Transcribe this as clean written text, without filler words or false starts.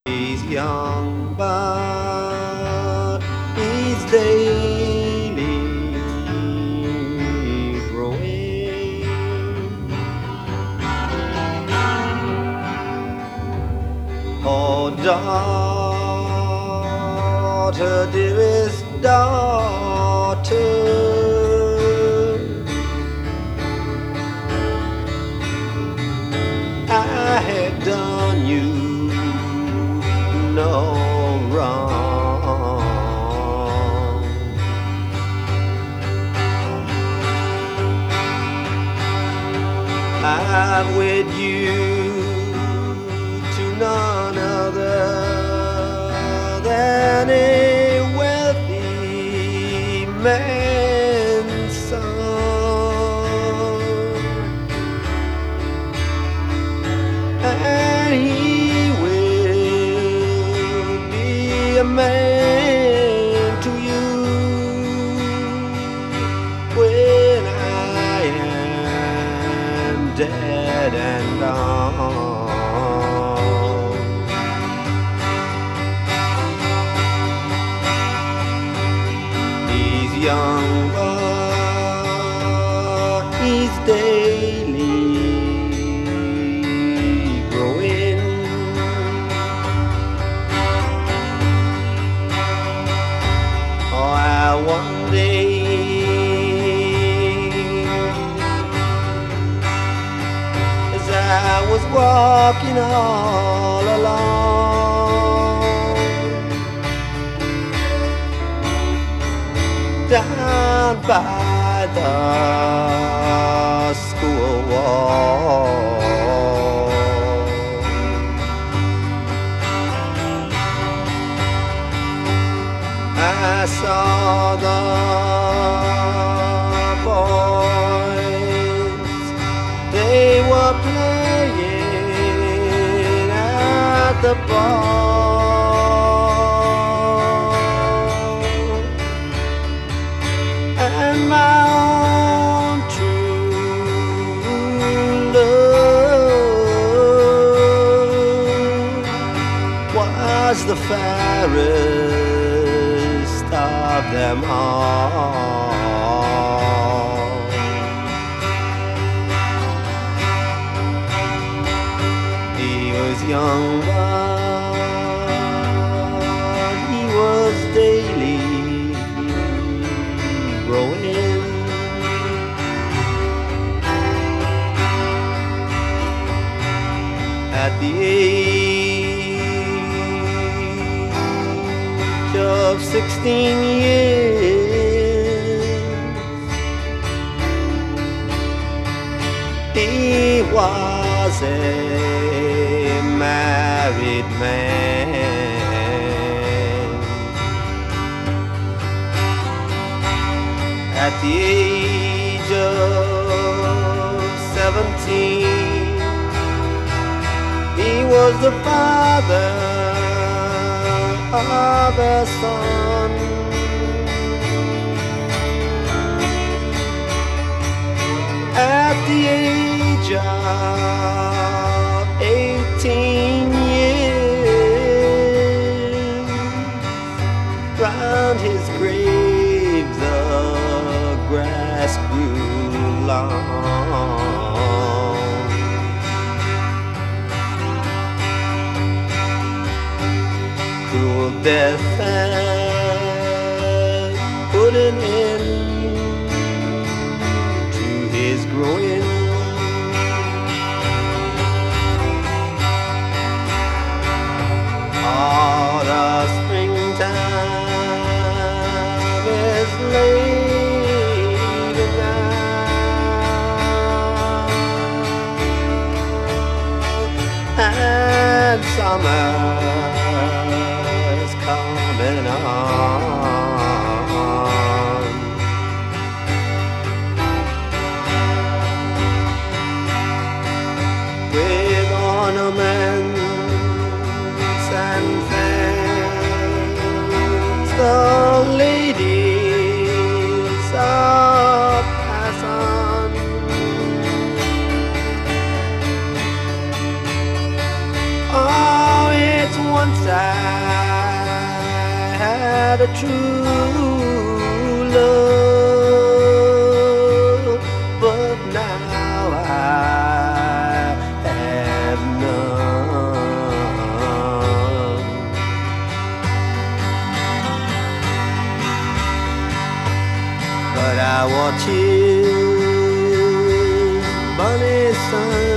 He's young, but he's daily growing. Oh, daughter, dearest daughter, I have done you no wrong. I've wed you to none other than a wealthy man's son, and he will be a man to you when I am dead and gone. He's young, but he's daily growing. Oh, one day as I was walking all alone down by the school wall, I saw the boys, they were playing at the ball, and my own true love was the fairest of them all. He was young, but he was daily growing. At the age of 16 years, he was a married man. At the age of 17, he was the father of a son. At the age of 18 years, round his grave the grass grew long. Cruel death had put an end to his growing. All the springtime is late now, and summer's coming on. With ornaments and fans, the ladies are passing. Oh, it's once had a true love, but now I have none. But I watch his bunny sun